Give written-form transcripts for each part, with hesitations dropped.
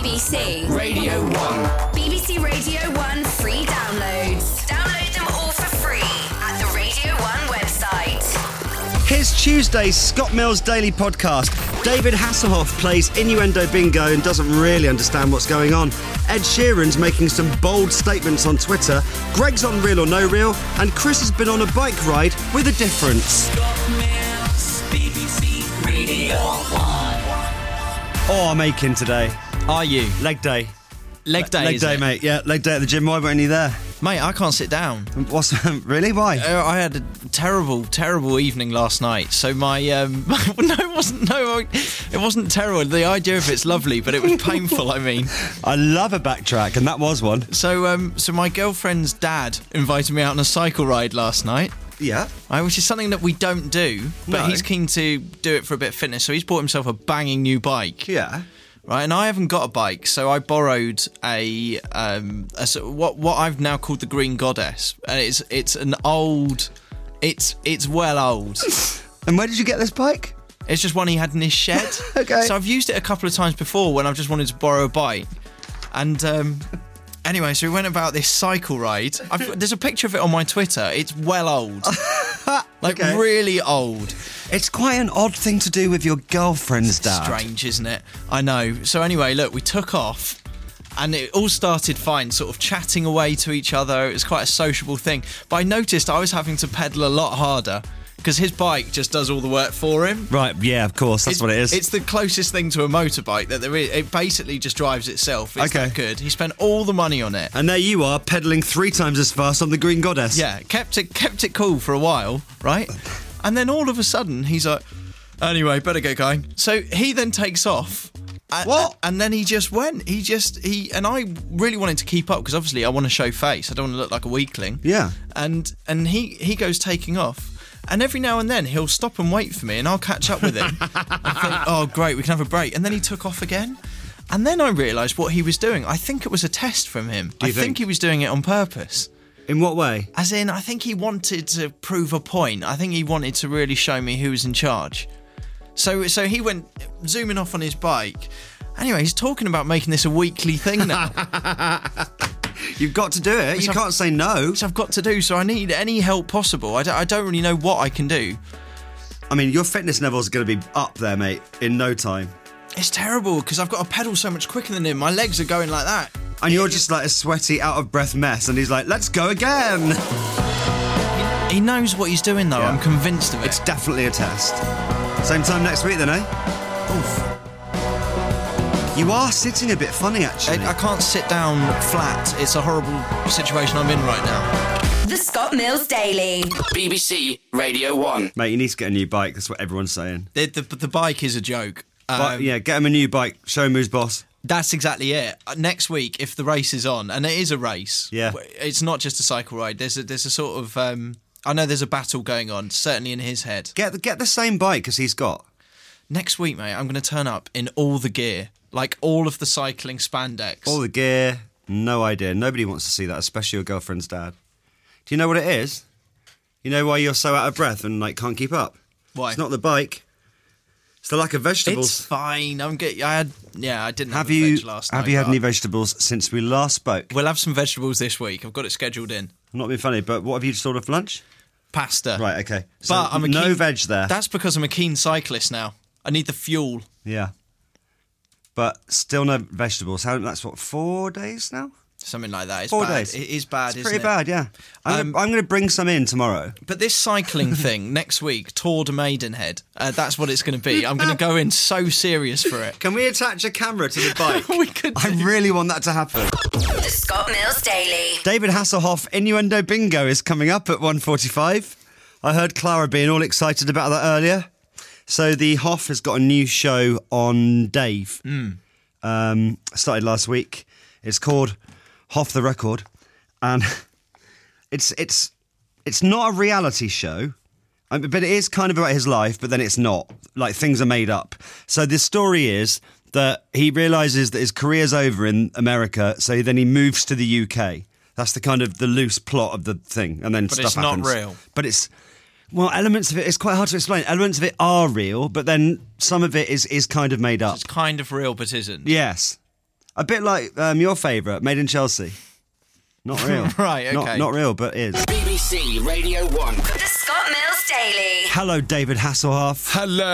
BBC Radio 1. BBC Radio 1 free downloads. Download them all for free at the Radio 1 website. Here's Tuesday's Scott Mills Daily Podcast. David Hasselhoff plays innuendo bingo and doesn't really understand what's going on. Ed Sheeran's making some bold statements on Twitter. Greg's on Real or No Real. And Chris has been on a bike ride with a difference. Scott Mills, BBC Radio 1. Oh, I'm aching today. Are you? Leg day. Leg day, Leg is day, it? mate. Yeah, leg day at the gym. Why weren't you there? Mate, I can't sit down. What's really? Why? I had a terrible evening last night. So my it wasn't terrible. The idea of it's lovely, but it was painful. I mean, I love a backtrack, and that was one. so my girlfriend's dad invited me out on a cycle ride last night. Yeah. Which is something that we don't do, but No. he's keen to do it for a bit of fitness. So he's bought himself a banging new bike. Yeah. Right, and I haven't got a bike, so I borrowed what I've now called the Green Goddess, and it's an old, it's well old. And where did you get this bike? It's just one he had in his shed. Okay. So I've used it a couple of times before when I've just wanted to borrow a bike, and anyway, so we went about this cycle ride. There's a picture of it on my Twitter. It's well old, like Okay. really old. It's quite an odd thing to do with your girlfriend's dad. Strange, isn't it? I know. So anyway, look, we took off and it all started fine, sort of chatting away to each other. It was quite a sociable thing. But I noticed I was having to pedal a lot harder because his bike just does all the work for him. Right, yeah, of course, that's what it is. It's the closest thing to a motorbike that there is. It basically just drives itself. It's Okay. that good. He spent all the money on it. And there you are, pedalling 3 times as fast on the Green Goddess. Yeah, kept it cool for a while, right? And then all of a sudden, he's like, anyway, better get going. So he then takes off. What? And then he just went. And I really wanted to keep up because obviously I want to show face. I don't want to look like a weakling. Yeah. And he goes taking off. And every now and then he'll stop and wait for me and I'll catch up with him. I think, oh, great, we can have a break. And then he took off again. And then I realised what he was doing. I think it was a test from him. Do you I think think? he was doing it on purpose. In what way? As in, I think he wanted to prove a point. I think he wanted to really show me who was in charge. So he went zooming off on his bike. Anyway, he's talking about making this a weekly thing now. You've got to do it. Which You I've- can't say no. Which I've got to do, so I need any help possible. I don't really know what I can do. I mean, your fitness levels are going to be up there, mate, in no time. It's terrible, because I've got to pedal so much quicker than him. My legs are going like that. And you're just like a sweaty, out-of-breath mess, and he's like, let's go again. He knows what he's doing, though. Yeah. I'm convinced of it. It's definitely a test. Same time next week then, eh? Oof. You are sitting a bit funny, actually. I can't sit down flat. It's a horrible situation I'm in right now. The Scott Mills Daily. BBC Radio 1. Mate, you need to get a new bike. That's what everyone's saying. The bike is a joke. But yeah, get him a new bike. Show him who's boss. That's exactly it. Next week, if the race is on, and it is a race, Yeah. it's not just a cycle ride. There's a sort of I know there's a battle going on, certainly in his head. Get the same bike as he's got. Next week, mate, I'm going to turn up in all the gear, like all of the cycling spandex. All the gear. No idea. Nobody wants to see that, especially your girlfriend's dad. Do you know what it is? You know why you're so out of breath and like can't keep up? Why? It's not the bike. It's the lack of vegetables. It's fine. I didn't Have have a you veg last night. have you had but any vegetables since we last spoke? We'll have some vegetables this week. I've got it scheduled in. I'm not being funny, but what have you stored for lunch? Pasta. Right, okay. So But I'm a no keen- veg there. That's because I'm a keen cyclist now. I need the fuel. Yeah. But still no vegetables. That's what, 4 days now? Something like that. It's 4 bad. days. It is bad, It's isn't pretty it? bad, yeah. I'm going to bring some in tomorrow. But this cycling thing next week, Tour de Maidenhead, that's what it's going to be. I'm going to go in so serious for it. Can we attach a camera to the bike? We could I do. really want that to happen. The Scott Mills Daily. David Hasselhoff Innuendo Bingo is coming up at 1:45. I heard Clara being all excited about that earlier. So the Hoff has got a new show on Dave. Started last week. It's called Hoff the Record, and it's not a reality show, but it is kind of about his life. But then it's not. Like, things are made up. So the story is that he realises that his career's over in America, so then he moves to the UK. That's the kind of the loose plot of the thing, and then But stuff it's not happens. real. But it's, well, elements of it, it's quite hard to explain. Elements of it are real, but then some of it is kind of made up. It's kind of real, but isn't. Yes. A bit like your favourite, Made in Chelsea. Not real. Right, okay. Not real, but is. BBC Radio 1. The Scott Mills Daily. Hello, David Hasselhoff.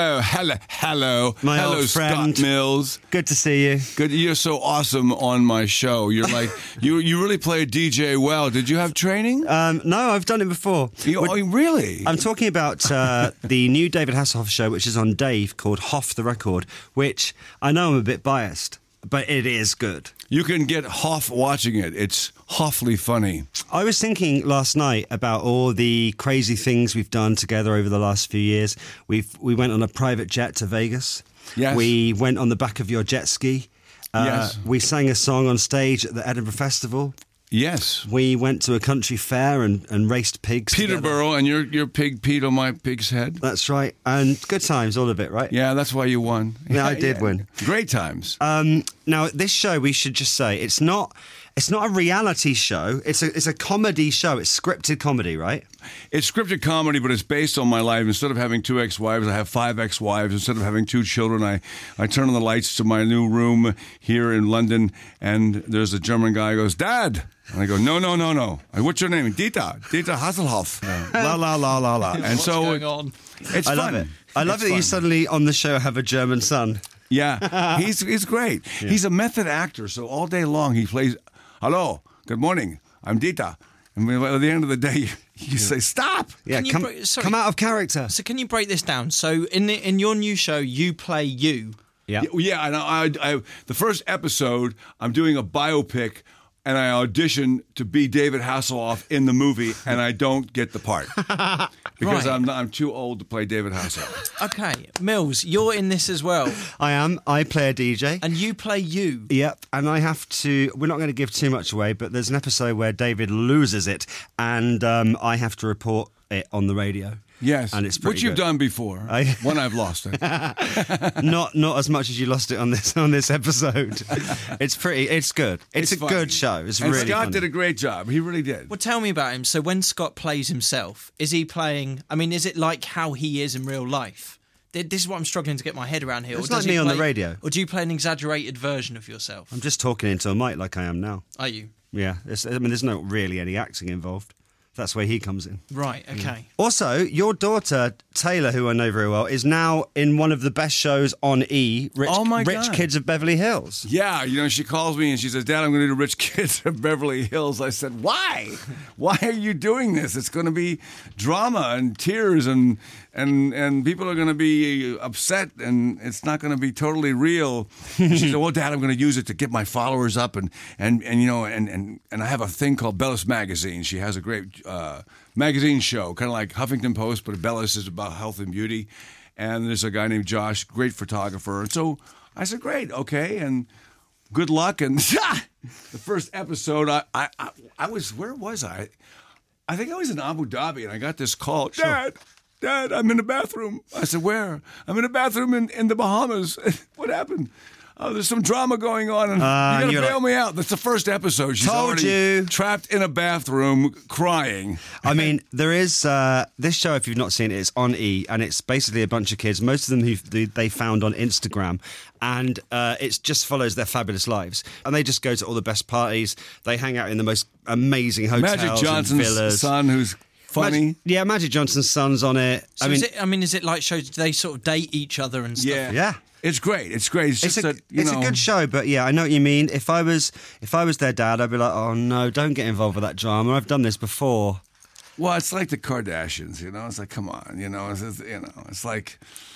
Hello. My Hello, old friend. Scott Mills. Good to see you. Good. You're so awesome on my show. You're like, you really play DJ well. Did you have training? No, I've done it before. Really? I'm talking about the new David Hasselhoff show, which is on Dave, called Hoff the Record, which I know I'm a bit biased, but it is good. You can get Hoff watching it. It's awfully funny. I was thinking last night about all the crazy things we've done together over the last few years. We went on a private jet to Vegas. Yes. We went on the back of your jet ski. Yes. We sang a song on stage at the Edinburgh Festival. Yes. We went to a country fair and raced pigs together. Peterborough, and your pig Pete on my pig's head. That's right. And good times, all of it, right? Yeah, that's why you won. Yeah, I did win. Great times. Now, this show, we should just say, it's not a reality show. It's a comedy show. It's scripted comedy, right? It's scripted comedy, but it's based on my life. Instead of having 2 ex-wives, I have 5 ex-wives. Instead of having 2 children, I turn on the lights to my new room here in London, and there's a German guy who goes, "Dad!" And I go, no. What's your name? Dieter Hasselhoff. La, la, la, la, la. And What's so going on? It's I fun. love it. I love that you fun. suddenly on the show have a German son. Yeah, he's great. Yeah. He's a method actor, so all day long he plays, "Hello, good morning, I'm Dieter." And at the end of the day, you say, "Stop!" Yeah, come out of character. So can you break this down? So in your new show, you play you. Yeah. Yeah, and I the first episode, I'm doing a biopic, and I audition to be David Hasselhoff in the movie, and I don't get the part because Right. I'm too old to play David Hasselhoff. Okay, Mills, you're in this as well, I am. I play a DJ. and you play you. Yep, and I have to. We're not going to give too much away, but there's an episode where David loses it, and I have to report it on the radio. Yes, and it's pretty which you've good. done before. When I've lost it. Not as much as you lost it on this episode. It's pretty. It's good. It's a funny. good show. It's And really Scott funny. did a great job. He really did. Well, tell me about him. So when Scott plays himself, is he playing? I mean, is it like how he is in real life? This is what I'm struggling to get my head around here. It's Or like does he me on the play- radio. Or do you play an exaggerated version of yourself? I'm just talking into a mic like I am now. Are you? Yeah. There's not really any acting involved. That's where he comes in. Right. Okay. Also, your daughter, Taylor, who I know very well, is now in one of the best shows on E, Rich, Oh, my Rich God. Kids of Beverly Hills. Yeah, she calls me and she says, "Dad, I'm going to do Rich Kids of Beverly Hills." I said, "Why? Why are you doing this? It's going to be drama and tears and people are going to be upset and it's not going to be totally real." And she said, "Well, Dad, I'm going to use it to get my followers up and I have a thing called Bellis Magazine. She has a great magazine show, kind of like Huffington Post, but Bellis is about health and beauty. And there's a guy named Josh, great photographer. And so I said, great, okay, and good luck." And the first episode, I was, where was I? I think I was in Abu Dhabi, and I got this call. Dad, I'm in the bathroom. I said, "Where?" "I'm in the bathroom in the Bahamas." "What happened?" "Oh, there's some drama going on, and you gotta you're bail me out." That's the first episode. She's Told already you. trapped in a bathroom crying. I mean, there is this show, if you've not seen it, it's on E, and it's basically a bunch of kids, most of them who they found on Instagram, and it just follows their fabulous lives. And they just go to all the best parties. They hang out in the most amazing hotels Magic and Johnson's villas. son, who's funny. Magic Johnson's son's on it. So is it like shows? Do they sort of date each other and stuff? Yeah. Yeah. It's great. It's great. It's just It's a that, it's a good show, but yeah, I know what you mean. If I was their dad, I'd be like, "Oh no, don't get involved with that drama. I've done this before." Well, it's like the Kardashians, It's like, come on, It's like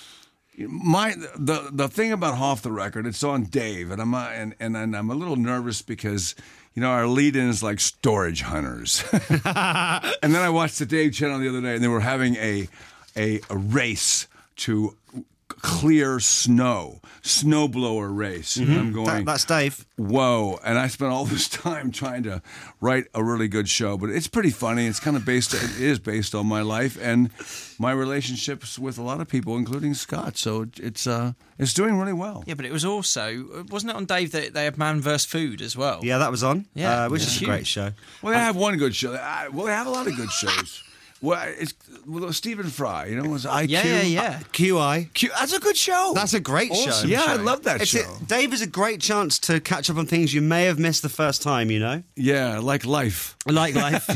the thing about Off the Record. It's on Dave, and I'm a little nervous because our lead-in is like Storage Hunters, and then I watched the Dave channel the other day, and they were having a race to clear snowblower race. And I'm going, That's Dave. whoa. And I spent all this time trying to write a really good show, but it's pretty funny. It's kind of it is based on my life and my relationships with a lot of people, including Scott. So it's doing really well. Yeah, but it was also, wasn't it on Dave that they had Man vs. Food as well? Yeah, that was on. Yeah, which yeah. is a great show. Well, they have one good show. Well, they have a lot of good shows. Stephen Fry, you know, was IQ. Yeah. QI. That's a good show. That's a great Awesome. show. Yeah, I love that show. Dave is a great chance to catch up on things you may have missed the first time, you know? Yeah, like life. Like life.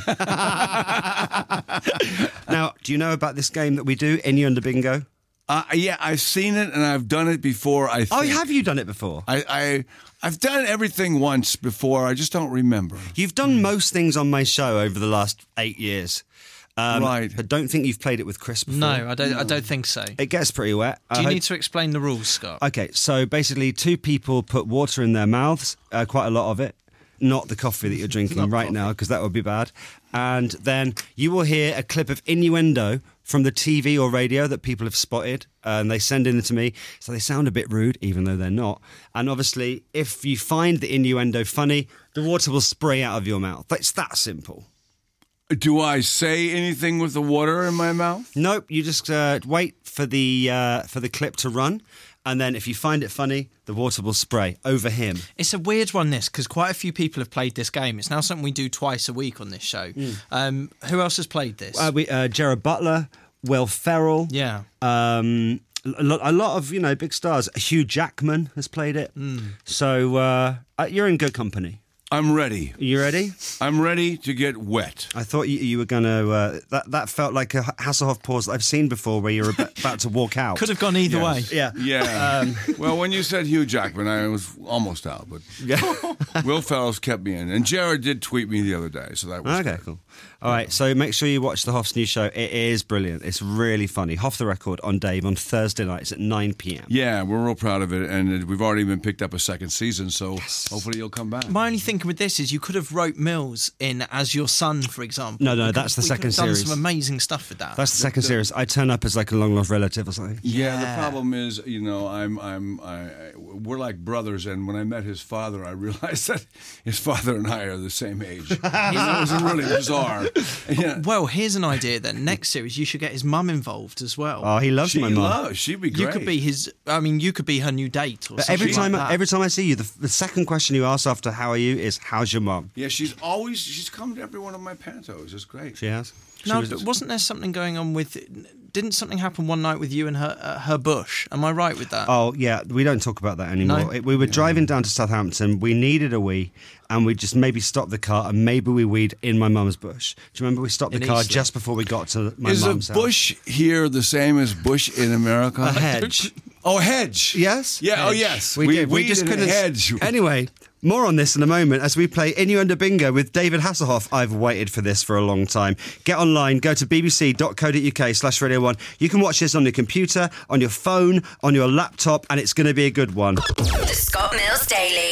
Now, do you know about this game that we do, Innuendo Bingo? Yeah, I've seen it and I've done it before. I think. Oh, have you done it before? I've done everything once before. I just don't remember. You've done most things on my show over the last 8 years. Right. I don't think you've played it with Chris before. No, I don't think so. It gets pretty wet. Do you need to explain the rules, Scott? Okay, so basically 2 people put water in their mouths, quite a lot of it. Not the coffee that you're drinking right now, because that would be bad. And then you will hear a clip of innuendo from the TV or radio that people have spotted, and they send in to me. So they sound a bit rude, even though they're not. And obviously, if you find the innuendo funny, the water will spray out of your mouth. It's that simple. Do I say anything with the water in my mouth? Nope, you just wait for the clip to run. And then if you find it funny, the water will spray over him. It's a weird one, this, because quite a few people have played this game. It's now something we do twice a week on this show. Who else has played this? Gerard Butler, Will Ferrell. Yeah. A lot of, big stars. Hugh Jackman has played it. So you're in good company. I'm ready. You ready? I'm ready to get wet. I thought you were going to... that felt like a Hasselhoff pause that I've seen before where you're about to walk out. Could have gone either way. Yeah. Yeah. Well, when you said Hugh Jackman, I was almost out. But Will Ferrell's kept me in. And Jared did tweet me the other day, so that was okay, good. cool. All right, so make sure you watch the Hoff's new show. It is brilliant. It's really funny. Hoff the Record on Dave on Thursday nights at 9 p.m. Yeah, we're real proud of it. And we've already been picked up a second season, so hopefully you'll come back. My only thinking with this is you could have wrote Mills in as your son, for example. No, that's the second done series. Some amazing stuff with that. That's the second series. I turn up as like a long-lost relative or something. Yeah, the problem is, we're like brothers, and when I met his father, I realized that his father and I are the same age. That was really bizarre. Yeah. Well, here's an idea then. Next series, you should get his mum involved as well. Oh, he loves my mum. She'd be great. You could be his. I mean, you could be her new date or But something. every time I see you, the second question you ask after "How are you?" is "How's your mum?" Yeah, she's come to every one of my pantos. It's great. She has. No, but wasn't there something going on with? Didn't something happen one night with you and her bush? Am I right with that? Oh yeah, we don't talk about that anymore. No? We were driving down to Southampton. We needed a wee, and we just maybe stopped the car and maybe we weed in my mum's bush. Do you remember we stopped the car just before we got to my mum's house? Is a bush here the same as bush in America? A hedge. Oh, hedge. Yes. Yeah. Hedge. Oh, yes. We did. We just couldn't hedge. Anyway. More on this in a moment as we play Innuendo Bingo with David Hasselhoff. I've waited for this for a long time. Get online, go to bbc.co.uk/Radio1. You can watch this on your computer, on your phone, on your laptop, and it's going to be a good one. The Scott Mills Daily.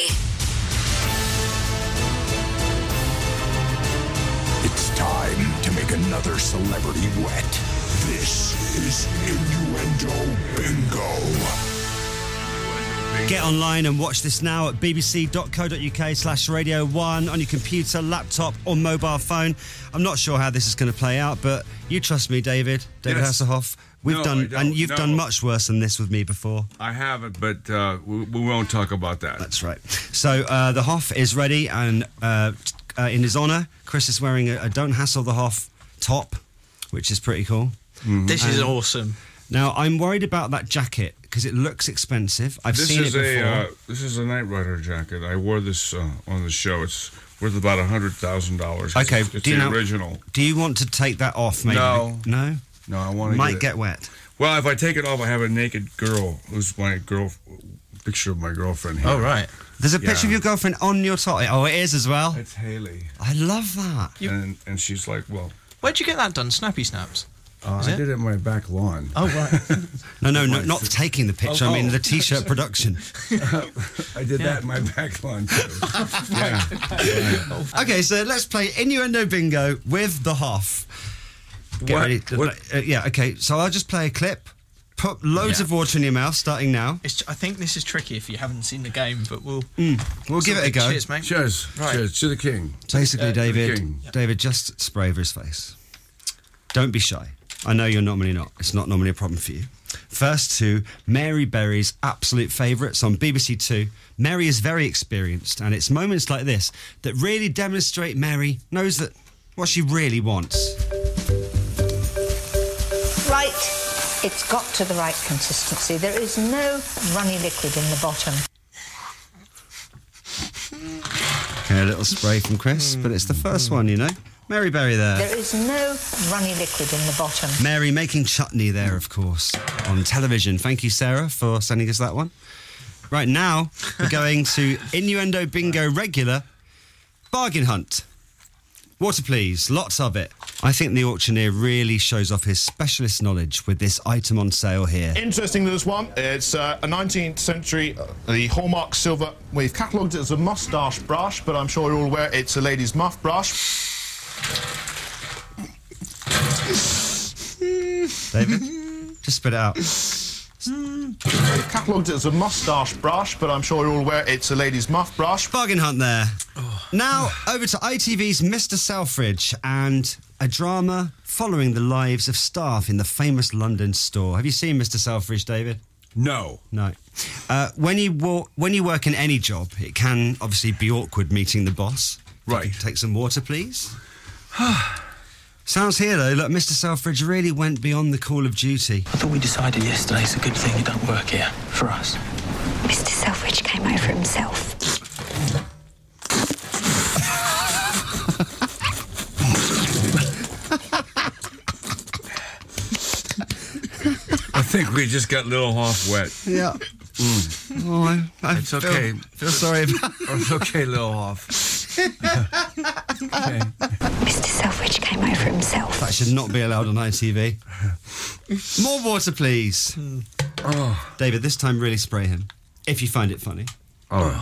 It's time to make another celebrity wet. This is Innuendo Bingo. Get online and watch this now at bbc.co.uk/Radio1 on your computer, laptop or mobile phone. I'm not sure how this is going to play out, but you trust me, David Yes. Hasselhoff. You've done much worse than this with me before. I haven't, but we won't talk about that. That's right. So the Hoff is ready, and in his honour, Chris is wearing a Don't Hassle the Hoff top, which is pretty cool. Mm-hmm. This is awesome. Now, I'm worried about that jacket because it looks expensive. I've seen it before. This is a Knight Rider jacket. I wore this on the show. It's worth about $100,000. Okay, It's the original. Do you want to take that off, maybe? No. No? No, I want to Might get wet. Well, if I take it off, I have a naked girl who's picture of my girlfriend here. Oh, right. There's a picture of your girlfriend on your top. Oh, it is as well? It's Haley. I love that. And she's like, well... Where'd you get that done? Snappy Snaps? I did it in my back lawn. Oh, right. No, not taking the picture. I mean, the T-shirt production. I did that in my back lawn, too. Yeah. Okay, so let's play Innuendo Bingo with the Hoff. Get ready. Yeah, okay, so I'll just play a clip. Put loads of water in your mouth, starting now. I think this is tricky if you haven't seen the game, but we'll give it a go. Cheers, mate. Cheers. Right. Cheers to the king. Basically, King. David, just spray over his face. Don't be shy. I know you're normally not. It's not normally a problem for you. First to Mary Berry's absolute favourites on BBC Two. Mary is very experienced, and it's moments like this that really demonstrate Mary knows that what she really wants. Right, it's got to the right consistency. There is no runny liquid in the bottom. Okay, a little spray from Chris, but it's the first one, you know. Mary Berry there. There is no runny liquid in the bottom. Mary making chutney there, of course, on television. Thank you, Sarah, for sending us that one. Right, now we're going to Innuendo Bingo regular bargain hunt. Water, please. Lots of it. I think the auctioneer really shows off his specialist knowledge with this item on sale here. Interesting, this one. It's a 19th century, the Hallmark silver. We've catalogued it as a moustache brush, but I'm sure you're all aware it's a lady's muff brush. David, just spit it out. We've catalogued it as a moustache brush, but I'm sure you're all aware it's a lady's muff brush. Bargain hunt there. Now, over to ITV's Mr. Selfridge and a drama following the lives of staff in the famous London store. Have you seen Mr. Selfridge, David? No. No. When you work in any job, it can obviously be awkward meeting the boss. Right. Take some water, please. Sounds here, though, look, Mr. Selfridge really went beyond the call of duty. I thought we decided yesterday it's a good thing you don't work here, for us. Mr. Selfridge came over himself. I think we just got Little Hoff wet. Yeah. Oh, It's okay. Feel sorry about It's okay, Little Hoff. Okay. Mr. Selfridge came over himself. That should not be allowed on ITV. More water, please. Oh. David, this time really spray him, if you find it funny. All right.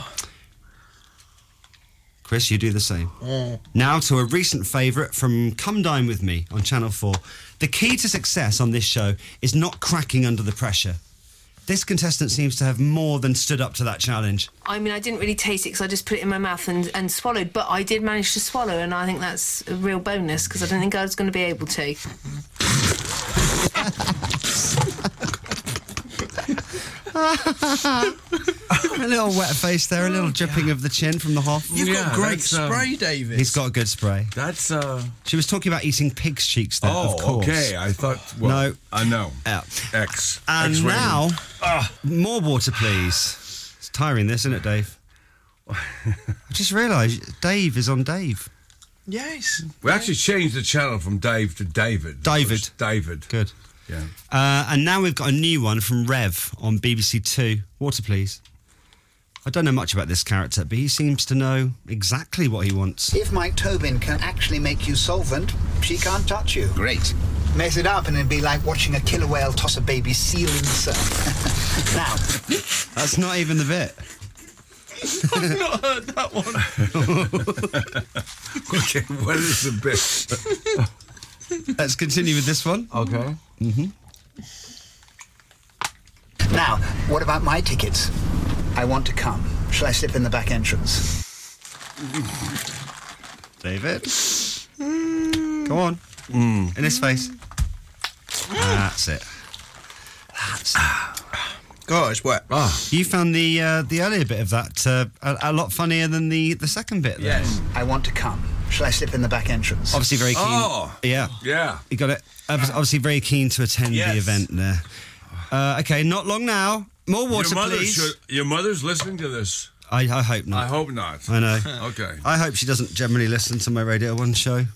Chris, you do the same. Now to a recent favourite from Come Dine With Me on Channel 4. The key to success on this show is not cracking under the pressure. This contestant seems to have more than stood up to that challenge. I mean, I didn't really taste it because I just put it in my mouth and swallowed, but I did manage to swallow, and I think that's a real bonus because I don't think I was going to be able to. A little wet face there, a little dripping of the chin from the Hoff. You've got great spray, David. He's got a good spray. That's She was talking about eating pig's cheeks there, of course. okay. I thought. Well, No. I know. Yeah. X. And X-rated. now, more water, please. It's tiring, this, isn't it, Dave? I just realised Dave is on Dave. Yes. We actually changed the channel from Dave to David. David. David. Good. Yeah. And now we've got a new one from Rev on BBC Two. Water, please. I don't know much about this character, but he seems to know exactly what he wants. If Mike Tobin can actually make you solvent, she can't touch you. Great. Mess it up and it'd be like watching a killer whale toss a baby seal in the surf. Now. That's not even the bit. I've not heard that one. Okay, what is the bit? Let's continue with this one. Okay. Mm-hmm. Now, what about my tickets? I want to come. Shall I slip in the back entrance? David. Go on. In his face. That's it. That's it. God, it's wet. You found the earlier bit of that a lot funnier than the second bit there. Yes. I want to come. Shall I slip in the back entrance? Obviously very keen. Oh. Yeah. Yeah. You got it. Obviously very keen to attend the event there. Okay, not long now. More water, please. Your mother's listening to this. I hope not. I hope not. I know. Okay. I hope she doesn't generally listen to my Radio 1 show.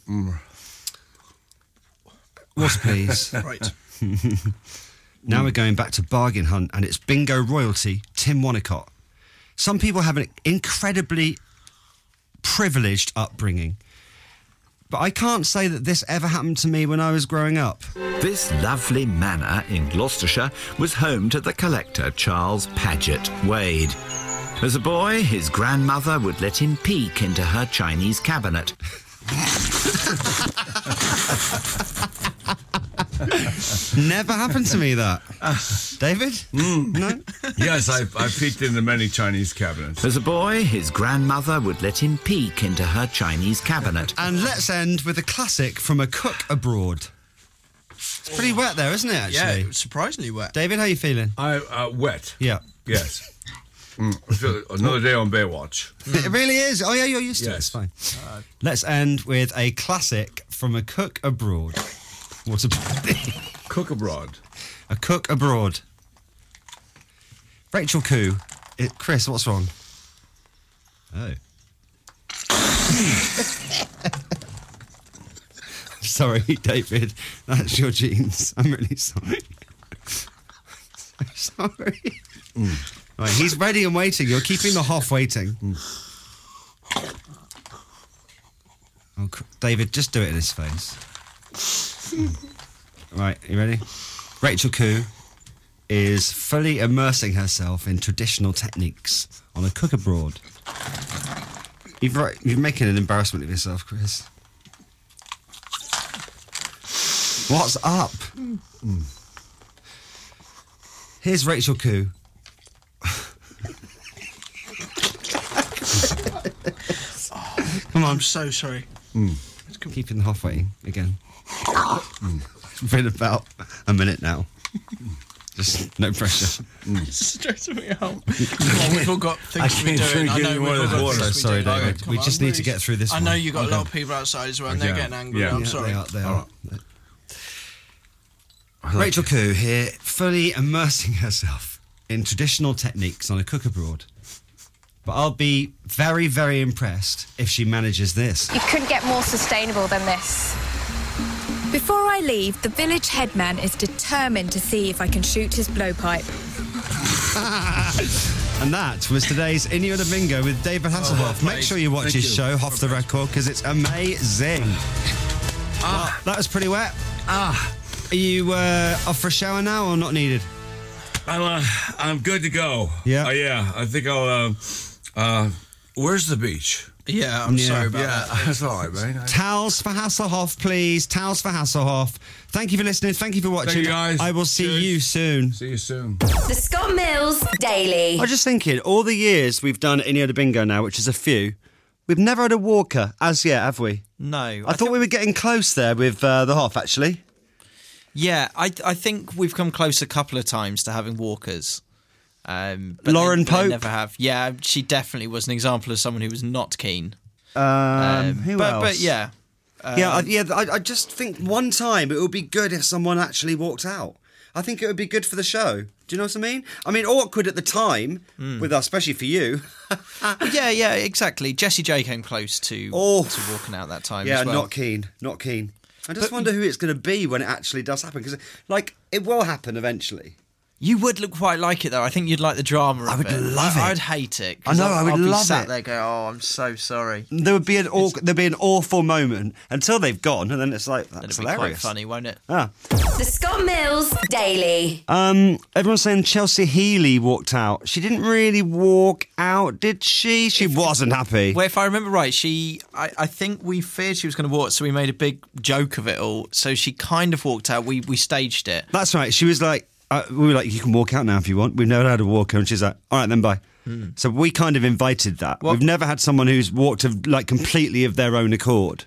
Water, please. Right. Now we're going back to Bargain Hunt, and it's bingo royalty, Tim Wannicott. Some people have an incredibly privileged upbringing, but I can't say that this ever happened to me when I was growing up. This lovely manor in Gloucestershire was home to the collector Charles Paget Wade. As a boy, his grandmother would let him peek into her Chinese cabinet. Never happened to me, that. David? No? Yes, I peeked into many Chinese cabinets. As a boy, his grandmother would let him peek into her Chinese cabinet. And let's end with a classic from A Cook Abroad. It's pretty wet there, isn't it, actually? Yeah, surprisingly wet. David, how you feeling? Wet. Yeah. Yes. Another day on Baywatch. It really is. Oh, yeah, you're used to it. It's fine. Let's end with a classic from A Cook Abroad. What's a... Cook abroad. A cook abroad. Rachel Koo. Chris, what's wrong? Oh. Sorry, David. That's your genes. I'm really sorry. Sorry. Right, he's ready and waiting. You're keeping the Hoff waiting. Oh, David, just do it in his face. Right, you ready? Rachel Koo is fully immersing herself in traditional techniques on a cook abroad. You're making an embarrassment of yourself, Chris. What's up? Here's Rachel Koo. Come on. I'm so sorry. Keeping the Hoff waiting again. It's been about a minute now. Just no pressure. Stressing me out. We've all got things to be doing. I know we've all got things to be Sorry, doing. David. We just need to get through this I one. know you've got a lot of people outside as well, and they're getting angry. I'm sorry. They are. Rachel Koo here, fully immersing herself in traditional techniques on a cook abroad. But I'll be very, very impressed if she manages this. You couldn't get more sustainable than this. Before I leave, the village headman is determined to see if I can shoot his blowpipe. And that was today's Innuendo Bingo with David Hasselhoff. Make sure you watch his show, Off the Record, because it's amazing. Well, that was pretty wet. Are you off for a shower now or not needed? I'm good to go. Yeah? Yeah. I think I'll... where's the beach? Yeah, I'm sorry about that. That's all right, mate. Towels for Hasselhoff, please. Towels for Hasselhoff. Thank you for listening. Thank you for watching. Thank you, guys. I will see you soon. See you soon. The Scott Mills Daily. I was just thinking, all the years we've done Innuendo Bingo now, which is a few, we've never had a walker as yet, have we? No. I thought we were getting close there with the Hoff, actually. Yeah, I think we've come close a couple of times to having walkers. But Lauren they Pope? never have. Yeah, she definitely was an example of someone who was not keen. Who else? But yeah. I just think one time it would be good if someone actually walked out. I think it would be good for the show. Do you know what I mean? I mean, awkward at the time, with us, especially for you. Yeah, exactly. Jessie J came close to walking out that time as well. Not keen. I just wonder who it's going to be when it actually does happen, because, like, it will happen eventually. You would look quite like it, though. I think you'd like the drama of it. I would love it. I'd hate it. I know, I would love I'd be sat it. there going, oh, I'm so sorry. There'd be an awful moment until they've gone, and then it's like, that's It'd be quite hilarious. funny, won't it? Ah. The Scott Mills Daily. Everyone's saying Chelsea Healy walked out. She didn't really walk out, did she? She wasn't happy. Well, if I remember right, I think we feared she was going to walk, so we made a big joke of it all. So she kind of walked out. We staged it. That's right. She was like, we were like, you can walk out now if you want. We've never had a walker. And she's like, all right, then bye. So we kind of invited that. We've never had someone who's walked like completely of their own accord.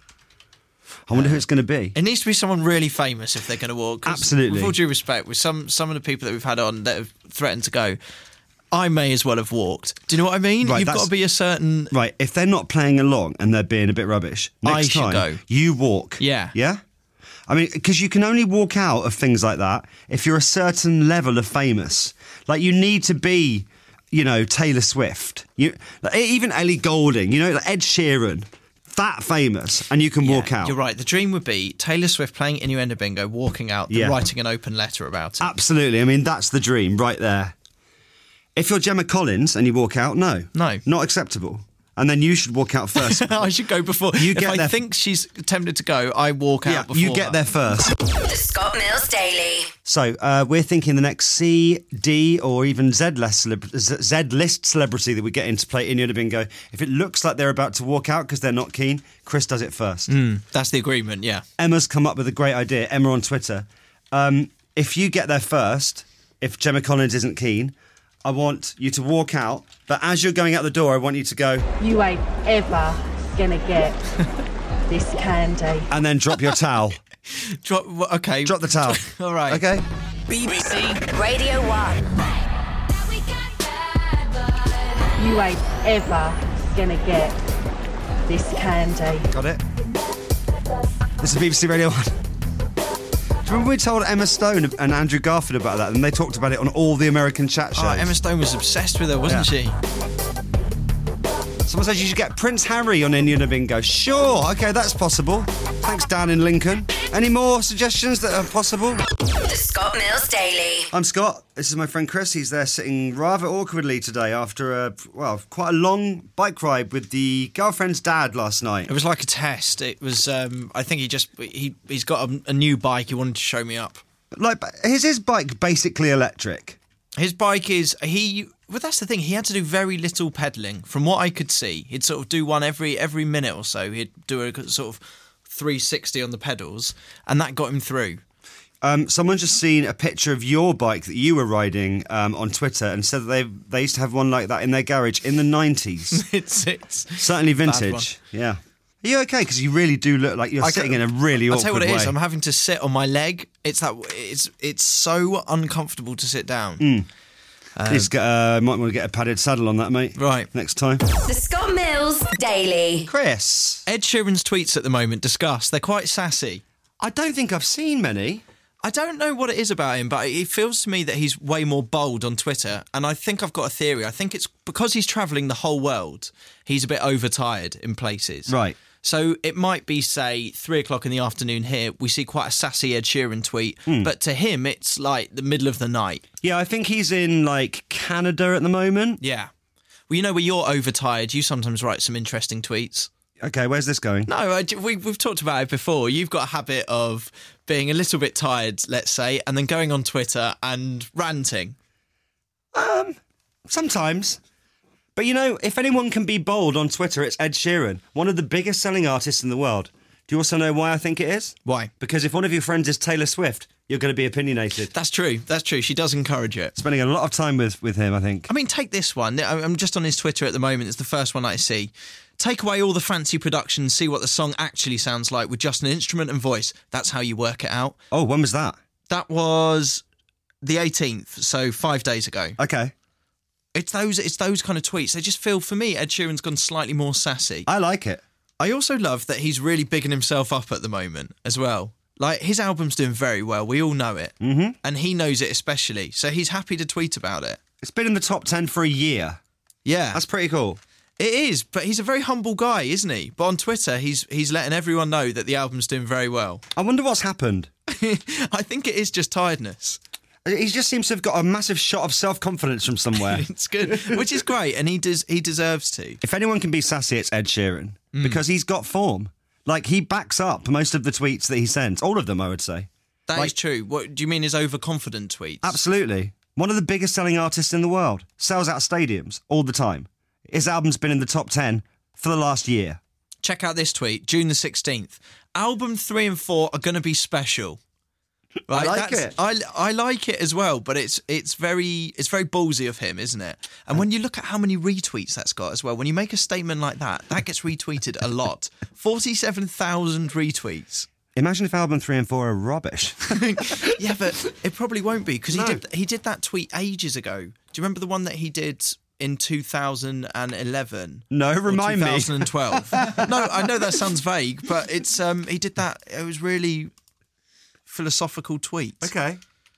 I wonder who it's going to be. It needs to be someone really famous if they're going to walk. 'Cause Absolutely. With all due respect, with some of the people that we've had on that have threatened to go, I may as well have walked. Do you know what I mean? Right, You've got to be a certain... Right, if they're not playing along and they're being a bit rubbish, next should time, go. you walk. Yeah. Yeah? I mean, because you can only walk out of things like that if you're a certain level of famous. Like, you need to be, Taylor Swift. Even Ellie Goulding, like Ed Sheeran. That famous, and you can walk out. You're right. The dream would be Taylor Swift playing Innuendo Bingo, walking out, writing an open letter about it. Absolutely. I mean, that's the dream right there. If you're Gemma Collins and you walk out, no. Not acceptable. And then you should walk out first. I should go before. If I think she's tempted to go, I walk out before you get there first. The Scott Mills Daily. So we're thinking the next C, D, or even Z-list celebrity that we get in to play Innuendo Bingo. If it looks like they're about to walk out because they're not keen, Chris does it first. That's the agreement, yeah. Emma's come up with a great idea. Emma on Twitter. If you get there first, if Gemma Collins isn't keen, I want you to walk out, but as you're going out the door, I want you to go... You ain't ever gonna get this candy. And then drop your towel. Drop the towel. All right. Okay. BBC Radio 1. You ain't ever gonna get this candy. Got it? This is BBC Radio 1. Remember we told Emma Stone and Andrew Garfield about that, and they talked about it on all the American chat shows. Oh, Emma Stone was obsessed with her, wasn't she? Someone says you should get Prince Harry on Innuendo Bingo. Sure, okay, that's possible. Thanks, Dan in Lincoln. Any more suggestions that are possible? The Scott Mills Daily. I'm Scott. This is my friend Chris. He's there sitting rather awkwardly today after quite a long bike ride with the girlfriend's dad last night. It was like a test. It was. I think he's got a new bike. He wanted to show me up. Like, is his bike basically electric? His bike is Well, that's the thing. He had to do very little pedalling. From what I could see, he'd sort of do one every minute or so. He'd do a sort of 360 on the pedals, and that got him through. Someone's just seen a picture of your bike that you were riding on Twitter and said that they used to have one like that in their garage in the 90s. It's certainly vintage. Yeah. Are you okay? Because you really do look like you're sitting in a really awkward way. I'll tell you what it is. I'm having to sit on my leg. It's so uncomfortable to sit down. Might want to get a padded saddle on that, mate. Right. Next time. The Scott Mills Daily. Chris. Ed Sheeran's tweets at the moment, discuss. They're quite sassy. I don't think I've seen many. I don't know what it is about him, but it feels to me that he's way more bold on Twitter. And I think I've got a theory. I think it's because he's travelling the whole world, he's a bit overtired in places. Right. So it might be, say, 3 o'clock in the afternoon here, we see quite a sassy Ed Sheeran tweet, but to him it's like the middle of the night. Yeah, I think he's in, like, Canada at the moment. Yeah. Well, you know, when you're overtired, you sometimes write some interesting tweets. Okay, where's this going? No, we've talked about it before. You've got a habit of being a little bit tired, let's say, and then going on Twitter and ranting. Sometimes. But, you know, if anyone can be bold on Twitter, it's Ed Sheeran, one of the biggest selling artists in the world. Do you also know why I think it is? Why? Because if one of your friends is Taylor Swift, you're going to be opinionated. That's true. She does encourage it. Spending a lot of time with him, I think. I mean, take this one. I'm just on his Twitter at the moment. It's the first one I see. Take away all the fancy production, see what the song actually sounds like with just an instrument and voice. That's how you work it out. Oh, when was that? That was the 18th, so 5 days ago. Okay. It's those kind of tweets. They just feel, for me, Ed Sheeran's gone slightly more sassy. I like it. I also love that he's really bigging himself up at the moment as well. Like, his album's doing very well. We all know it. Mm-hmm. And he knows it especially. So he's happy to tweet about it. It's been in the top 10 for a year. Yeah. That's pretty cool. It is, but he's a very humble guy, isn't he? But on Twitter, he's letting everyone know that the album's doing very well. I wonder what's happened. I think it is just tiredness. He just seems to have got a massive shot of self-confidence from somewhere. It's good, which is great, and he deserves to. If anyone can be sassy, it's Ed Sheeran, because he's got form. Like, he backs up most of the tweets that he sends. All of them, I would say. That is true. What do you mean his overconfident tweets? Absolutely. One of the biggest selling artists in the world. Sells out stadiums all the time. His album's been in the top 10 for the last year. Check out this tweet, June the 16th. Album 3 and 4 are going to be special. Right? I like it. I like it as well, but it's very ballsy of him, isn't it? And when you look at how many retweets that's got as well, when you make a statement like that gets retweeted a lot. 47,000 retweets. Imagine if album 3 and 4 are rubbish. Yeah, but it probably won't be, because he did that tweet ages ago. Do you remember the one that he did in 2011? No, remind me. 2012. No, I know that sounds vague, but it's he did that. It was really philosophical tweets. Okay.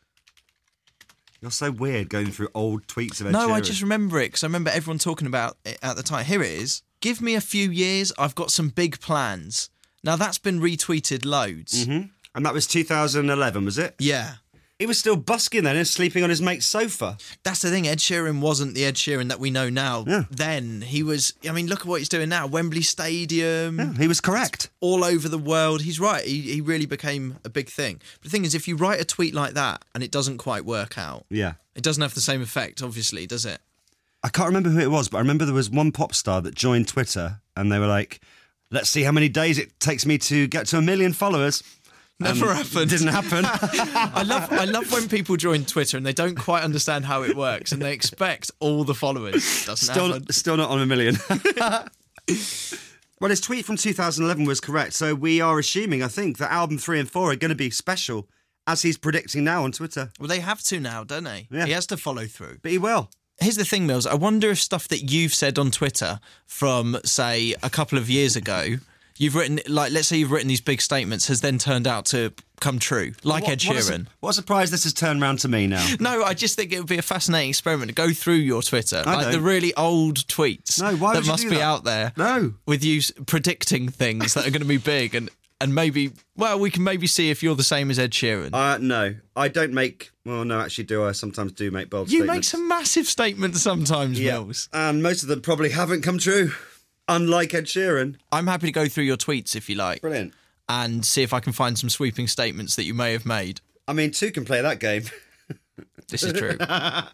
You're so weird going through old tweets of Ed No, Sheeran. I just remember it because I remember everyone talking about it at the time. Here it is. Give me a few years, I've got some big plans. Now that's been retweeted loads. Mm-hmm. And that was 2011, was it? Yeah. He was still busking then and sleeping on his mate's sofa. That's the thing, Ed Sheeran wasn't the Ed Sheeran that we know now. Yeah. Then he was, I mean, look at what he's doing now. Wembley Stadium. Yeah, he was correct. All over the world. He's right. He really became a big thing. But the thing is, if you write a tweet like that and it doesn't quite work out, yeah, it doesn't have the same effect, obviously, does it? I can't remember who it was, but I remember there was one pop star that joined Twitter and they were like, let's see how many days it takes me to get to 1 million followers. Never happened. Didn't happen. I love when people join Twitter and they don't quite understand how it works and they expect all the followers. Doesn't happen. Still not on 1 million. Well, his tweet from 2011 was correct, so we are assuming, I think, that album 3 and 4 are going to be special, as he's predicting now on Twitter. Well, they have to now, don't they? Yeah. He has to follow through. But he will. Here's the thing, Mills. I wonder if stuff that you've said on Twitter from, say, a couple of years ago, you've written, like, let's say you've written these big statements, has then turned out to come true, like Ed Sheeran. What a surprise this has turned round to me now. No, I just think it would be a fascinating experiment to go through your Twitter, like the really old tweets that must be out there. No, with you predicting things that are going to be big, and maybe, well, we can maybe see if you're the same as Ed Sheeran. No, I don't make. Well, no, actually, I sometimes do make bold You statements. make some massive statements sometimes, Mills, and most of them probably haven't come true. Unlike Ed Sheeran. I'm happy to go through your tweets if you like. Brilliant. And see if I can find some sweeping statements that you may have made. I mean, two can play that game. This is true. But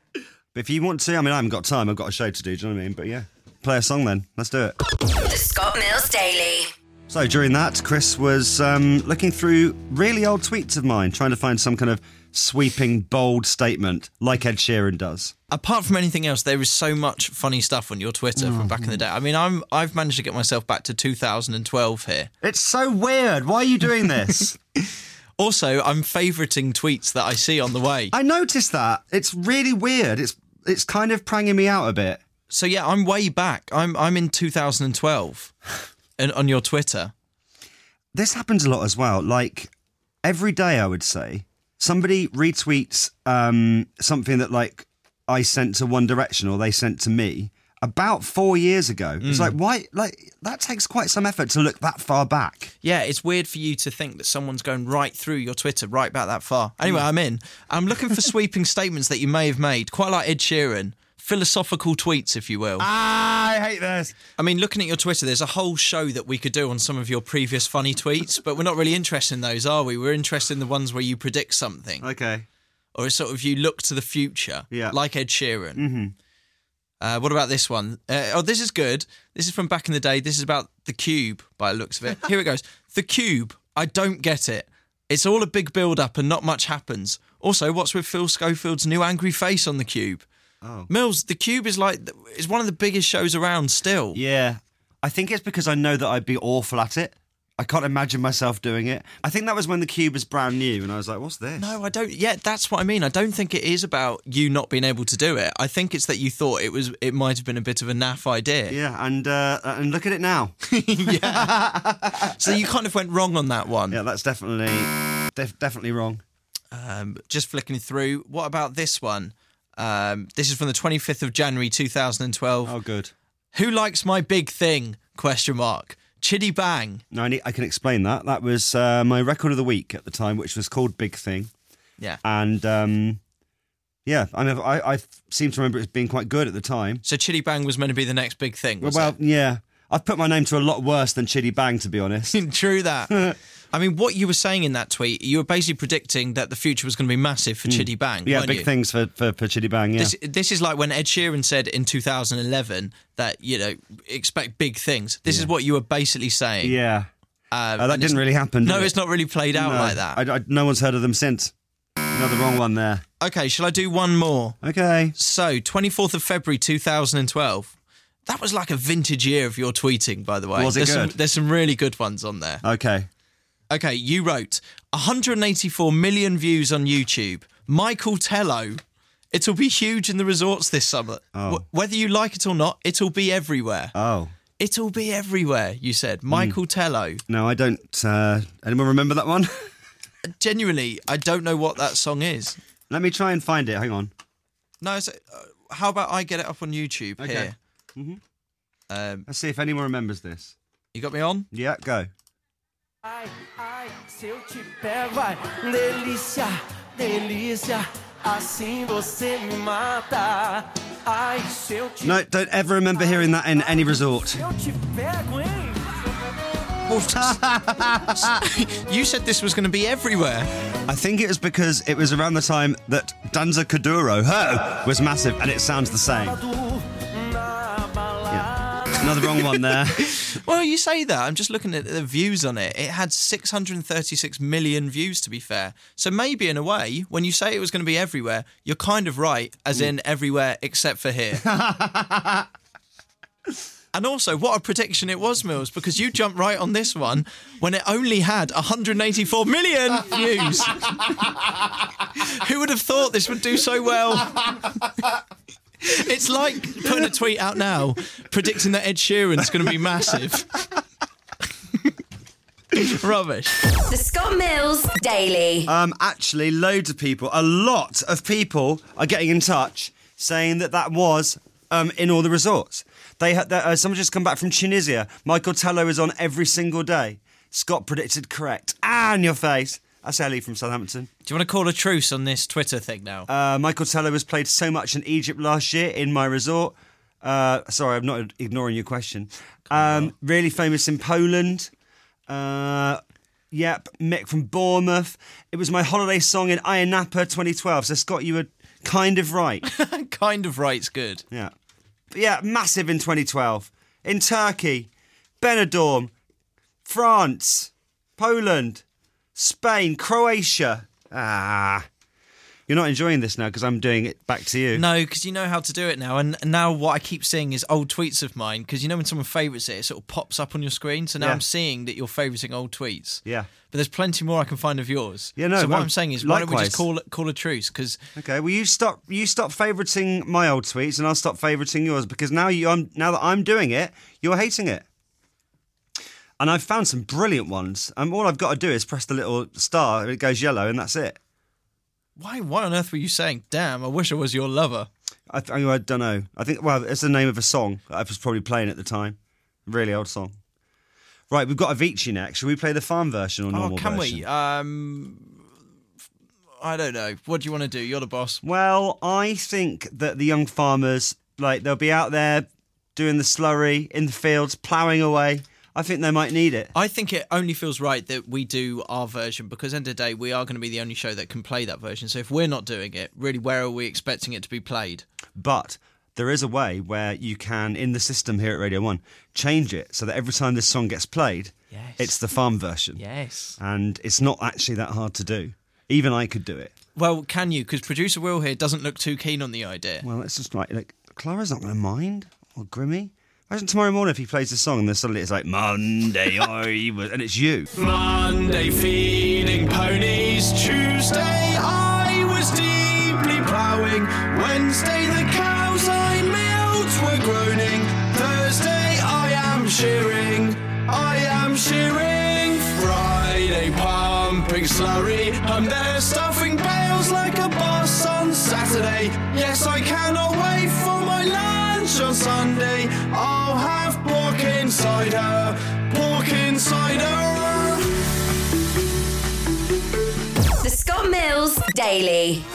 if you want to, I haven't got time. I've got a show to do, do you know what I mean? But yeah, play a song then. Let's do it. The Scott Mills Daily. So during that, Chris was looking through really old tweets of mine, trying to find some kind of sweeping, bold statement like Ed Sheeran does. Apart from anything else, there is so much funny stuff on your Twitter from back in the day. I mean, I've managed to get myself back to 2012 here. It's so weird. Why are you doing this? Also, I'm favouriting tweets that I see on the way. I noticed that. It's really weird. It's kind of pranging me out a bit. So yeah, I'm way back. I'm in 2012 and on your Twitter. This happens a lot as well. Like every day, I would say, somebody retweets something that like I sent to One Direction or they sent to me about 4 years ago. It's like, why? Like that takes quite some effort to look that far back. Yeah, it's weird for you to think that someone's going right through your Twitter, right back that far. Anyway, I'm looking for sweeping statements that you may have made, quite like Ed Sheeran. Philosophical tweets, if you will. I hate this. I mean, looking at your Twitter, there's a whole show that we could do on some of your previous funny tweets, but we're not really interested in those, are we? We're interested in the ones where you predict something. Okay. Or it's sort of you look to the future, like Ed Sheeran. Mm-hmm. What about this one? This is good. This is from back in the day. This is about The Cube, by the looks of it. Here it goes. The Cube, I don't get it. It's all a big build-up and not much happens. Also, what's with Phil Schofield's new angry face on The Cube? Oh. Mills, The Cube is one of the biggest shows around still. Yeah. I think it's because I know that I'd be awful at it. I can't imagine myself doing it. I think that was when The Cube was brand new and I was like, what's this? No, I don't. Yeah, that's what I mean. I don't think it is about you not being able to do it. I think it's that you thought it might have been a bit of a naff idea. Yeah, and look at it now. Yeah. So you kind of went wrong on that one. Yeah, that's definitely wrong. Just flicking through. What about this one? This is from the 25th of January 2012. Oh, good. Who likes my big thing? ? Chitty Bang. No, I can explain that. That was my record of the week at the time, which was called Big Thing. Yeah. And, yeah, I seem to remember it being quite good at the time. So Chitty Bang was meant to be the next big thing, was it? Yeah. I've put my name to a lot worse than Chitty Bang, to be honest. True that. I mean, what you were saying in that tweet, you were basically predicting that the future was going to be massive for Chitty Bang. Yeah, weren't big you? things for Chitty Bang, yeah. This is like when Ed Sheeran said in 2011 that, expect big things. This is what you were basically saying. Yeah. That didn't really happen, did it? It's not really played out like that. No one's heard of them since. Another wrong one there. Okay, shall I do one more? Okay. So, 24th of February 2012. That was like a vintage year of your tweeting, by the way. Was it good? There's some really good ones on there. Okay, you wrote 184 million views on YouTube. Michael Tello. It'll be huge in the resorts this summer. Oh. Whether you like it or not, it'll be everywhere. Oh. It'll be everywhere, you said. Michael Tello. No, I don't. Anyone remember that one? Genuinely, I don't know what that song is. Let me try and find it. Hang on. No, how about I get it up on YouTube here? Mm-hmm. Let's see if anyone remembers this. You got me on? Yeah, go. Ai, se eu te pego, ai, delícia, delícia, assim você me mata. Ai, se eu te... No, don't ever remember hearing that in any resort. Se eu te pego, hein? You said this was going to be everywhere. I think it was because it was around the time that Danza Kuduro was massive, and it sounds the same. Yeah. Another wrong one there. Well, you say that. I'm just looking at the views on it. It had 636 million views, to be fair. So maybe, in a way, when you say it was going to be everywhere, you're kind of right, as in everywhere except for here. And also, what a prediction it was, Mills, because you jumped right on this one when it only had 184 million views. Who would have thought this would do so well? It's like putting a tweet out now predicting that Ed Sheeran's going to be massive. Rubbish. The Scott Mills Daily. Actually, loads of people, a lot of people are getting in touch saying that was in all the resorts. They had someone just come back from Tunisia. Michael Tello is on every single day. Scott predicted correct. In your face. That's Ellie from Southampton. Do you want to call a truce on this Twitter thing now? Michael Tello was played so much in Egypt last year in my resort. Sorry, I'm not ignoring your question. Really famous in Poland. Mick from Bournemouth. It was my holiday song in Ayia Napa 2012. So, Scott, you were kind of right. Kind of right's good. Yeah. But yeah, massive in 2012. In Turkey, Benidorm, France, Poland, Spain, Croatia. You're not enjoying this now because I'm doing it back to you. No, because you know how to do it now. And now what I keep seeing is old tweets of mine, because you know when someone favourites it, it sort of pops up on your screen. So now I'm seeing that you're favouriting old tweets. Yeah. But there's plenty more I can find of yours. Yeah, no. So what I'm saying is, why don't we just likewise. call a truce? Because okay, well you stop favouriting my old tweets, and I'll stop favouriting yours, because now that I'm doing it, you're hating it. And I've found some brilliant ones. All I've got to do is press the little star, and it goes yellow, and that's it. Why on earth were you saying, damn, I wish I was your lover? I don't know. I think, well, it's the name of a song that I was probably playing at the time. Really old song. Right, we've got Avicii next. Shall we play the farm version or normal version? Can we? I don't know. What do you want to do? You're the boss. Well, I think that the young farmers, they'll be out there doing the slurry in the fields, ploughing away. I think they might need it. I think it only feels right that we do our version, because end of the day, we are going to be the only show that can play that version. So if we're not doing it, really, where are we expecting it to be played? But there is a way where you can, in the system here at Radio 1, change it so that every time this song gets played, it's the farm version. Yes. And it's not actually that hard to do. Even I could do it. Well, can you? Because producer Will here doesn't look too keen on the idea. Well, it's just Clara's not going to mind, or Grimmy. Imagine tomorrow morning if he plays the song and then suddenly it's like, Monday, and it's you. Monday, feeding ponies. Tuesday, I was deeply ploughing. Wednesday, the cows I milked were groaning. Thursday, I am shearing. Friday, pumping slurry. I'm there stuffing bales like a boss on Saturday. Yes, I cannot wait for my lunch on Sunday. I'll have pork insider. The Scott Mills Daily.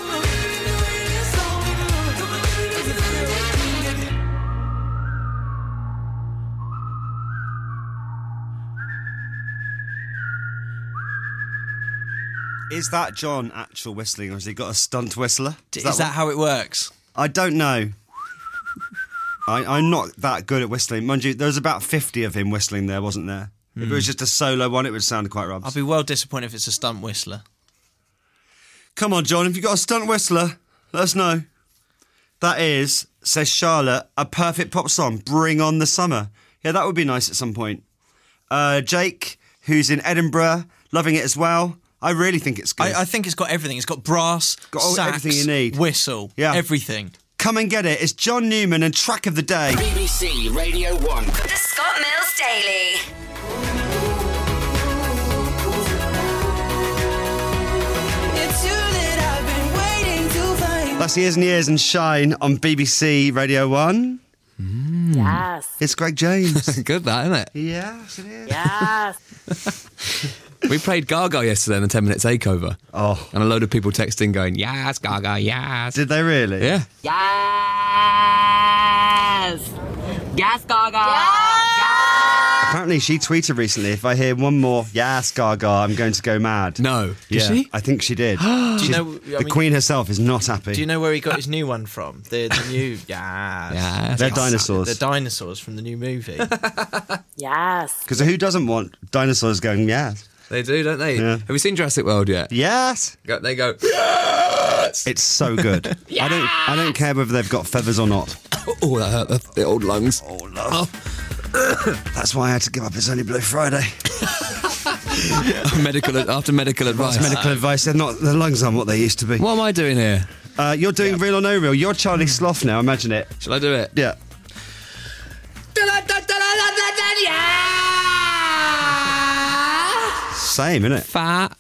Is that John actual whistling, or has he got a stunt whistler? Is that how it works? I don't know. I'm not that good at whistling. Mind you, there was about 50 of him whistling there, wasn't there? If it was just a solo one, it would sound quite rubbish. I'll be well disappointed if it's a stunt whistler. Come on, John, if you've got a stunt whistler, let us know. That is, says Charlotte, a perfect pop song, Bring On the Summer. Yeah, that would be nice at some point. Jake, who's in Edinburgh, loving it as well. I really think it's good. I think it's got everything. It's got brass, sax, everything you need. Whistle, everything. Come and get it. It's John Newman and Track of the Day. BBC Radio 1. The Scott Mills Daily. It's you that I've been waiting to find. That's Years and Years and Shine on BBC Radio 1. Yes. It's Greg James. Good, that, isn't it? Yes, it is. Yes. We played Gaga yesterday in the 10 Minute Takeover. Oh. And a load of people texting going, yes, Gaga, yes. Did they really? Yeah. Yes. Yes, Gaga. Yes. Apparently she tweeted recently, if I hear one more, yes, Gaga, I'm going to go mad. No. Did she? I think she did. Do you know, the Queen herself is not happy. Do you know where he got his new one from? The new, yes. They're dinosaurs. They're dinosaurs from the new movie. Yes. Because who doesn't want dinosaurs going, yes? They do, don't they? Yeah. Have you seen Jurassic World yet? Yes. They go, yes! It's so good. Yes! I don't care whether they've got feathers or not. Oh, that hurt the old lungs. Oh, love. That's why I had to give up It's Only Blue Friday. After medical advice. Medical advice. The lungs aren't what they used to be. What am I doing here? You're doing Real or No Real. You're Charlie Sloth now, imagine it. Shall I do it? Yeah. same, isn't it? Fam.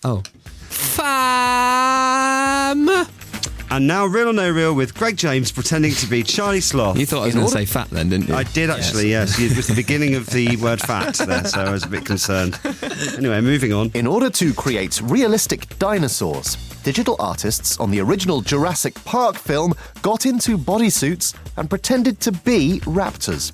And now Real or No Real with Greg James pretending to be Charlie Sloth. You thought I was going to say fat then, didn't you? I did actually, yes. It was the beginning of the word fat there, so I was a bit concerned. Anyway, moving on. In order to create realistic dinosaurs, digital artists on the original Jurassic Park film got into bodysuits and pretended to be raptors.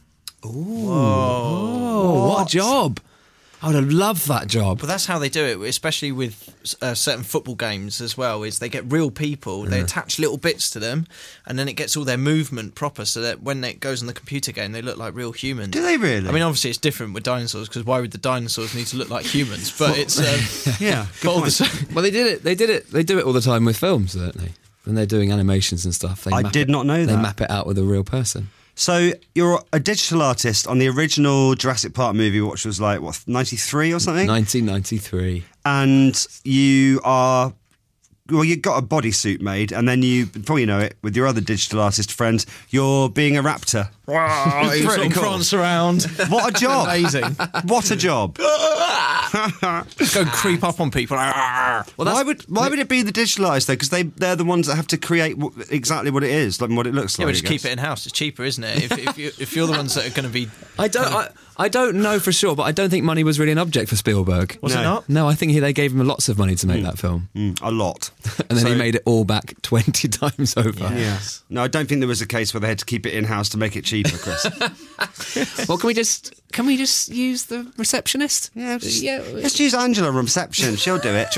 Whoa, what a job. I would have loved that job. But that's how they do it, especially with certain football games as well, is they get real people, they attach little bits to them, and then it gets all their movement proper so that when it goes on the computer game, they look like real humans. Do they really? I mean, obviously it's different with dinosaurs, because why would the dinosaurs need to look like humans? But it's... yeah, but all the same. Well, they do it all the time with films, don't they? When they're doing animations and stuff. I did not know that. They map it out with a real person. So you're a digital artist on the original Jurassic Park movie, which was like, 93 or something? 1993. And you are... Well, you got a bodysuit made, and then you, before you know it, with your other digital artist friends, you're being a raptor. Wow, pretty cool. Prance around. What a job. Amazing. What a job. Go creep up on people. Well, why would it be the digital artists, though? Because they're the ones that have to create exactly what it is, like what it looks like. Yeah, but just keep it in-house. It's cheaper, isn't it? If you're the ones that are going to be... I don't know for sure, but I don't think money was really an object for Spielberg. Was it not? No, I think they gave him lots of money to make that film. A lot. And then he made it all back 20 times over. Yes. No, I don't think there was a case where they had to keep it in-house to make it cheaper, Chris. Well, can we just use the receptionist? Yeah, let's use Angela on reception. She'll do it.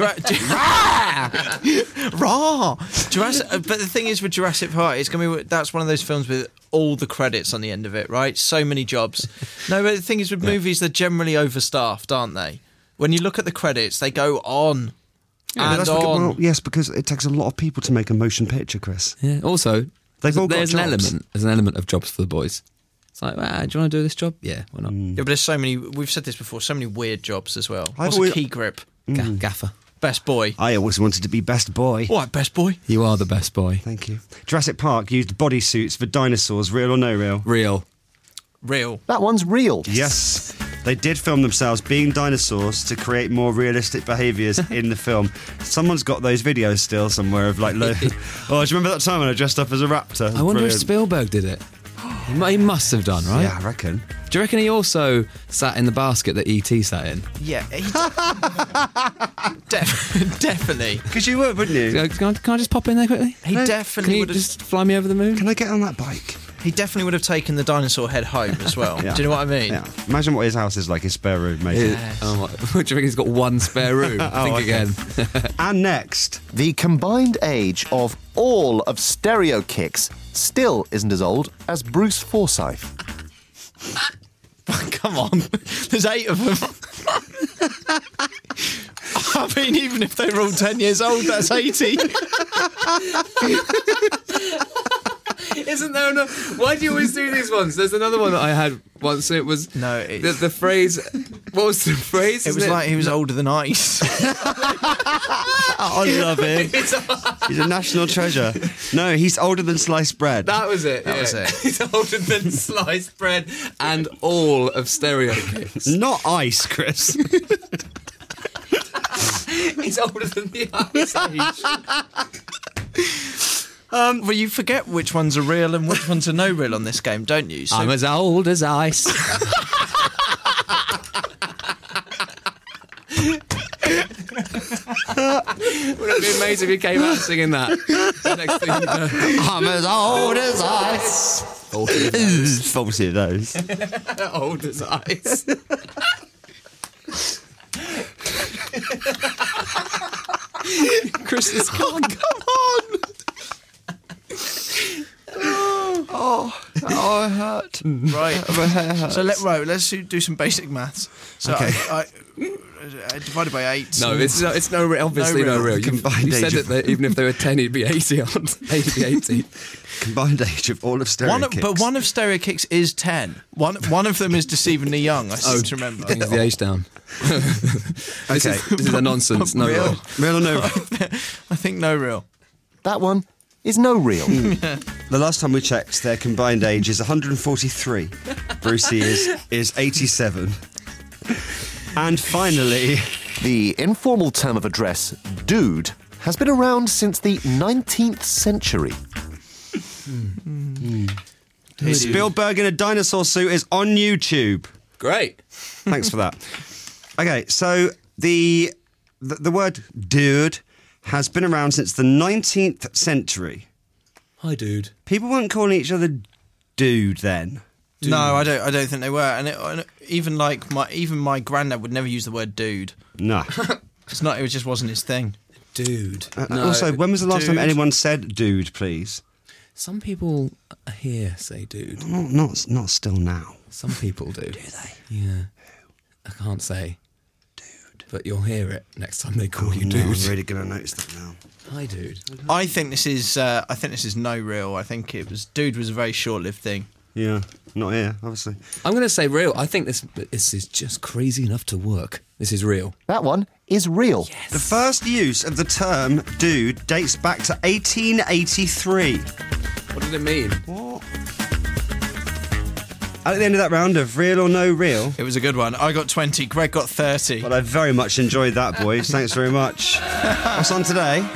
Raw. Jurassic, but the thing is with Jurassic Park, it's going to be that's one of those films with all the credits on the end of it, right? So many jobs. No, but the thing is with movies, they're generally overstaffed, aren't they? When you look at the credits, they go on and on. Well, yes, because it takes a lot of people to make a motion picture, Chris. Yeah. Also, there's an jobs. element of jobs for the boys. It's like, do you want to do this job? Yeah, why not? Yeah, but there's so many. We've said this before. So many weird jobs as well. I've What's always- a key grip? Gaffer. Best boy. I always wanted to be best boy. What, best boy? You are the best boy. Thank you. Jurassic Park used bodysuits for dinosaurs. Real or no real? Real. That one's real. Yes. They did film themselves being dinosaurs to create more realistic behaviours in the film. Someone's got those videos still somewhere of like... do you remember that time when I dressed up as a raptor? I wonder Brilliant. if Spielberg did it. He must have done, right? Yeah, I reckon. Do you reckon he also sat in the basket that E.T. sat in? Yeah. Definitely. Because you would, wouldn't you? Can I just pop in there quickly? He definitely Can you would have... just fly me over the moon? Can I get on that bike? He definitely would have taken the dinosaur head home as well. Yeah. Do you know what I mean? Yeah. Imagine what his house is like, his spare room, mate. Yes. Oh, what, do you reckon he's got one spare room? Think again. And next... The combined age of all of Stereo Kicks still isn't as old as Bruce Forsyth. Come on. There's 8 of them. I mean, even if they were all 10 years old, that's 80. Isn't there enough? Why do you always do these ones? There's another one that I had once. It was the phrase. What was the phrase? It was like he was older than ice. I love him. He's a national treasure. No, he's older than sliced bread. That was it. That was it. He's older than sliced bread and all of Stereo Kicks. Not ice, Chris. He's older than the ice age. Well, you forget which ones are real and which ones are no real on this game, don't you? So I'm as old as ice. Wouldn't it be amazing if he came out singing that? The next thing you know, I'm as old as ice. 40 of those. Old as ice. Chris is gone. Come on. Oh, it hurt. Right. My hair hurts. So let's do some basic maths. So Okay. I divided by 8. No, it's no real. Obviously no real. You said that even if they were 10, he'd be 80 on. He'd be 80. Combined age of all of Stereo Kicks. But one of Stereo Kicks is 10. One of them is Deceivingly Young, I seem to remember. Brings the age down. This is a nonsense. No real. Real or no real? I think no real. That one is no real. The last time we checked, their combined age is 143. Brucey is 87. And finally, The informal term of address, dude, has been around since the 19th century. Spielberg in a dinosaur suit is on YouTube. Great. Thanks for that. Okay, so the word dude has been around since the 19th century. Hi, dude. People weren't calling each other dude then. Dude. No, I don't think they were. And even my granddad would never use the word dude. No. It just wasn't his thing. Dude. Also, when was the last time anyone said dude, please? Some people here say dude. Not still now. Some people do. Do they? Yeah. I can't say dude, but you'll hear it next time they call you dude. I'm really going to notice that now. Hi, dude. I think this is no real. I think dude was a very short-lived thing. Yeah, not here, obviously. I'm going to say real. I think this is just crazy enough to work. This is real. That one is real. Yes. The first use of the term dude dates back to 1883. What did it mean? What? At the end of that round of Real or No Real... It was a good one. I got 20, Greg got 30. Well, I very much enjoyed that, boys. Thanks very much. What's on today?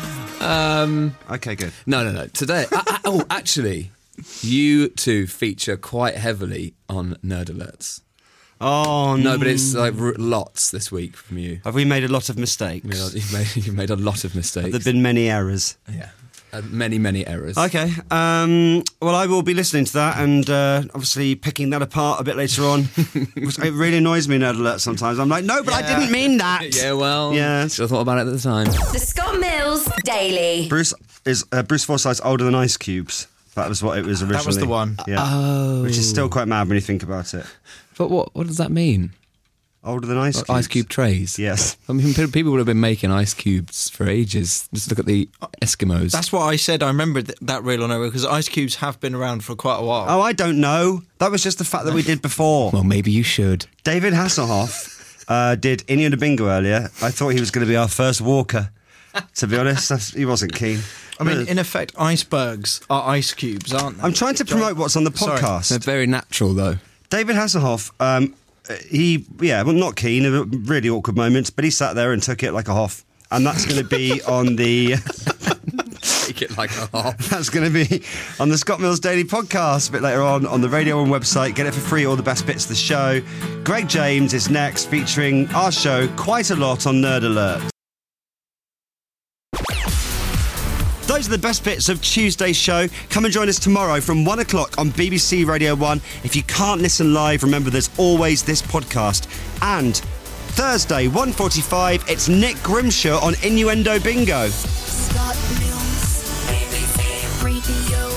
Okay, good. No. Today... actually... You two feature quite heavily on Nerd Alerts. Oh, no. But it's like lots this week from you. Have we made a lot of mistakes? You've made a lot of mistakes. Have there been many errors? Yeah. Many errors. Okay. Well, I will be listening to that and obviously picking that apart a bit later on. It really annoys me, Nerd Alert, sometimes. I'm like, no, but I didn't mean that. Yeah, well, yeah. Should have thought about it at the time. The Scott Mills Daily. Bruce Forsyth's older than Ice Cubes. That was what it was originally. That was the one. Yeah. Oh. Which is still quite mad when you think about it. But what does that mean? Older than Ice Cubes? Ice Cube trays? Yes. I mean, people would have been making ice cubes for ages. Just look at the Eskimos. That's what I said. I remember that Real or No Real, because ice cubes have been around for quite a while. Oh, I don't know. That was just the fact that we did before. Well, maybe you should. David Hasselhoff did Innie and the Bingo earlier. I thought he was going to be our first walker. To be honest, he wasn't keen. I mean, in effect, icebergs are ice cubes, aren't they? I'm trying to promote what's on the podcast. They're very natural, though. David Hasselhoff, not keen, really awkward moments, but he sat there and took it like a Hoff. And that's going to be on the... Take it like a Hoff. That's going to be on the Scott Mills Daily Podcast a bit later on the Radio 1 website. Get it for free, all the best bits of the show. Greg James is next, featuring our show quite a lot on Nerd Alert. Those are the best bits of Tuesday's show. Come and join us tomorrow from 1 o'clock on BBC Radio 1. If you can't listen live, remember there's always this podcast. And Thursday, 1:45, it's Nick Grimshaw on Innuendo Bingo. Scott Mills, BBC Radio